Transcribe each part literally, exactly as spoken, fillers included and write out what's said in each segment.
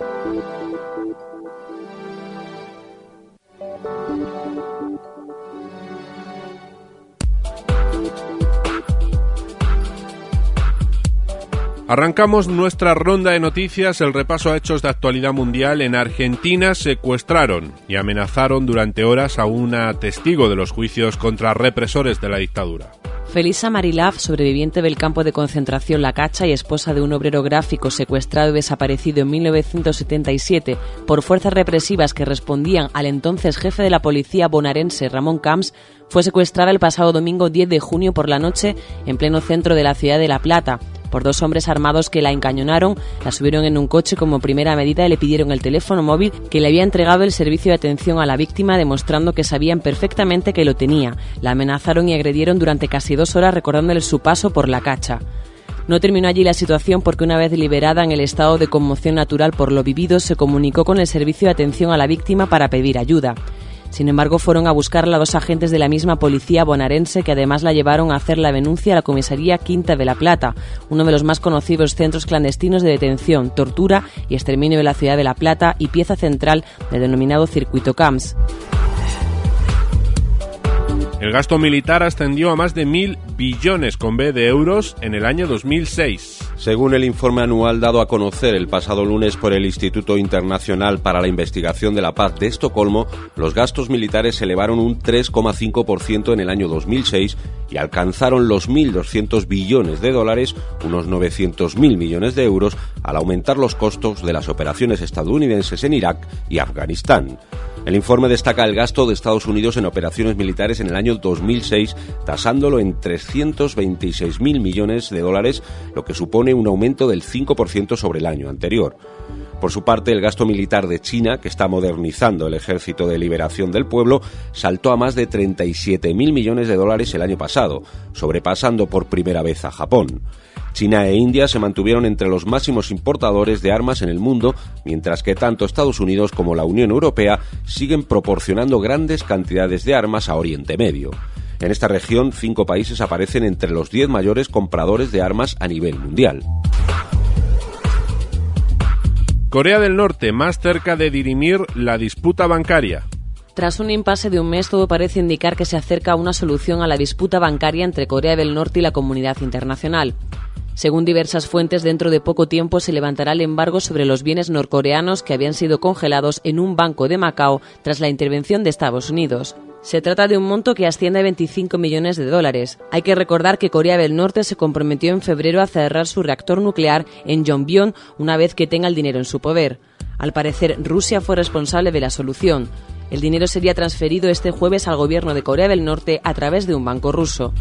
Arrancamos nuestra ronda de noticias, el repaso a hechos de actualidad mundial. En Argentina secuestraron y amenazaron durante horas a una testigo de los juicios contra represores de la dictadura. Felisa Marilav, sobreviviente del campo de concentración La Cacha y esposa de un obrero gráfico secuestrado y desaparecido en mil novecientos setenta y siete por fuerzas represivas que respondían al entonces jefe de la policía bonaerense Ramón Camps, fue secuestrada el pasado domingo diez de junio por la noche en pleno centro de la ciudad de La Plata por dos hombres armados que la encañonaron, la subieron en un coche como primera medida y le pidieron el teléfono móvil que le había entregado el servicio de atención a la víctima, demostrando que sabían perfectamente que lo tenía. La amenazaron y agredieron durante casi dos horas recordándole su paso por La Cacha. No terminó allí la situación porque una vez liberada en el estado de conmoción natural por lo vivido, se comunicó con el servicio de atención a la víctima para pedir ayuda. Sin embargo, fueron a buscarla dos agentes de la misma policía bonaerense que además la llevaron a hacer la denuncia a la comisaría Quinta de La Plata, uno de los más conocidos centros clandestinos de detención, tortura y exterminio de la ciudad de La Plata y pieza central del denominado Circuito Camps. El gasto militar ascendió a más de mil billones con B de euros en el año dos mil seis. Según el informe anual dado a conocer el pasado lunes por el Instituto Internacional para la Investigación de la Paz de Estocolmo, los gastos militares se elevaron un tres coma cinco por ciento en el año dos mil seis y alcanzaron los mil doscientos billones de dólares, unos novecientos mil millones de euros, al aumentar los costos de las operaciones estadounidenses en Irak y Afganistán. El informe destaca el gasto de Estados Unidos en operaciones militares en el año dos mil seis, tasándolo en trescientos veintiséis mil millones de dólares, lo que supone un aumento del cinco por ciento sobre el año anterior. Por su parte, el gasto militar de China, que está modernizando el Ejército de Liberación del Pueblo, saltó a más de treinta y siete mil millones de dólares el año pasado, sobrepasando por primera vez a Japón. China e India se mantuvieron entre los máximos importadores de armas en el mundo, mientras que tanto Estados Unidos como la Unión Europea siguen proporcionando grandes cantidades de armas a Oriente Medio. En esta región, cinco países aparecen entre los diez mayores compradores de armas a nivel mundial. Corea del Norte, más cerca de dirimir la disputa bancaria. Tras un impasse de un mes, todo parece indicar que se acerca a una solución a la disputa bancaria entre Corea del Norte y la comunidad internacional. Según diversas fuentes, dentro de poco tiempo se levantará el embargo sobre los bienes norcoreanos que habían sido congelados en un banco de Macao tras la intervención de Estados Unidos. Se trata de un monto que asciende a veinticinco millones de dólares. Hay que recordar que Corea del Norte se comprometió en febrero a cerrar su reactor nuclear en Yongbyon una vez que tenga el dinero en su poder. Al parecer, Rusia fue responsable de la solución. El dinero sería transferido este jueves al gobierno de Corea del Norte a través de un banco ruso.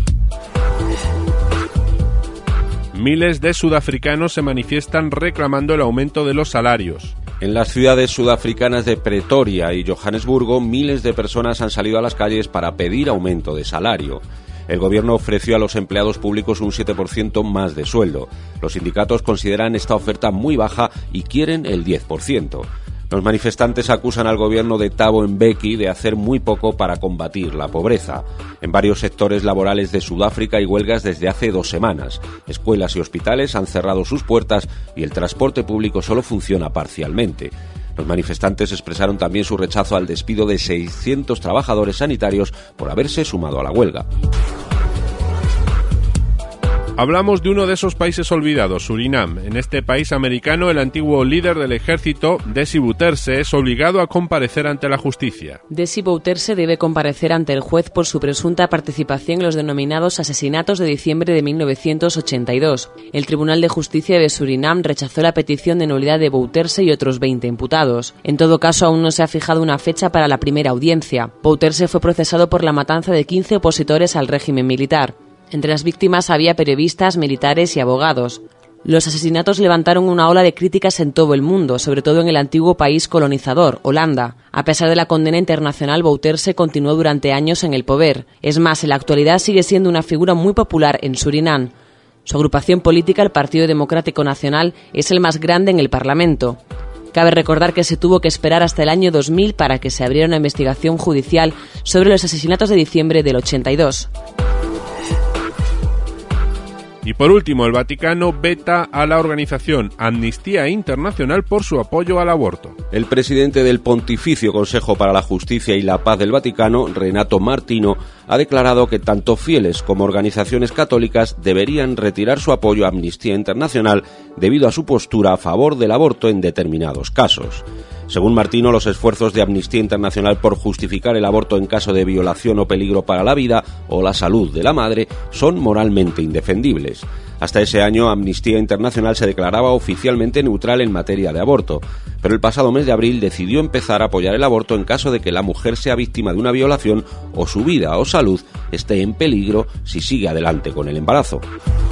Miles de sudafricanos se manifiestan reclamando el aumento de los salarios. En las ciudades sudafricanas de Pretoria y Johannesburgo, miles de personas han salido a las calles para pedir aumento de salario. El gobierno ofreció a los empleados públicos un siete por ciento más de sueldo. Los sindicatos consideran esta oferta muy baja y quieren el diez por ciento. Los manifestantes acusan al gobierno de Thabo Mbeki de hacer muy poco para combatir la pobreza. En varios sectores laborales de Sudáfrica hay huelgas desde hace dos semanas. Escuelas y hospitales han cerrado sus puertas y el transporte público solo funciona parcialmente. Los manifestantes expresaron también su rechazo al despido de seiscientos trabajadores sanitarios por haberse sumado a la huelga. Hablamos de uno de esos países olvidados, Surinam. En este país americano, el antiguo líder del ejército, Desi Bouterse, es obligado a comparecer ante la justicia. Desi Bouterse debe comparecer ante el juez por su presunta participación en los denominados asesinatos de diciembre de mil novecientos ochenta y dos. El Tribunal de Justicia de Surinam rechazó la petición de nulidad de Bouterse y otros veinte imputados. En todo caso, aún no se ha fijado una fecha para la primera audiencia. Bouterse fue procesado por la matanza de quince opositores al régimen militar. Entre las víctimas había periodistas, militares y abogados. Los asesinatos levantaron una ola de críticas en todo el mundo, sobre todo en el antiguo país colonizador, Holanda. A pesar de la condena internacional, Bouterse continuó durante años en el poder. Es más, en la actualidad sigue siendo una figura muy popular en Surinam. Su agrupación política, el Partido Democrático Nacional, es el más grande en el Parlamento. Cabe recordar que se tuvo que esperar hasta el año dos mil para que se abriera una investigación judicial sobre los asesinatos de diciembre del ochenta y dos. Y por último, el Vaticano veta a la organización Amnistía Internacional por su apoyo al aborto. El presidente del Pontificio Consejo para la Justicia y la Paz del Vaticano, Renato Martino, ha declarado que tanto fieles como organizaciones católicas deberían retirar su apoyo a Amnistía Internacional debido a su postura a favor del aborto en determinados casos. Según Martino, los esfuerzos de Amnistía Internacional por justificar el aborto en caso de violación o peligro para la vida o la salud de la madre son moralmente indefendibles. Hasta ese año, Amnistía Internacional se declaraba oficialmente neutral en materia de aborto, pero el pasado mes de abril decidió empezar a apoyar el aborto en caso de que la mujer sea víctima de una violación o su vida o salud esté en peligro si sigue adelante con el embarazo.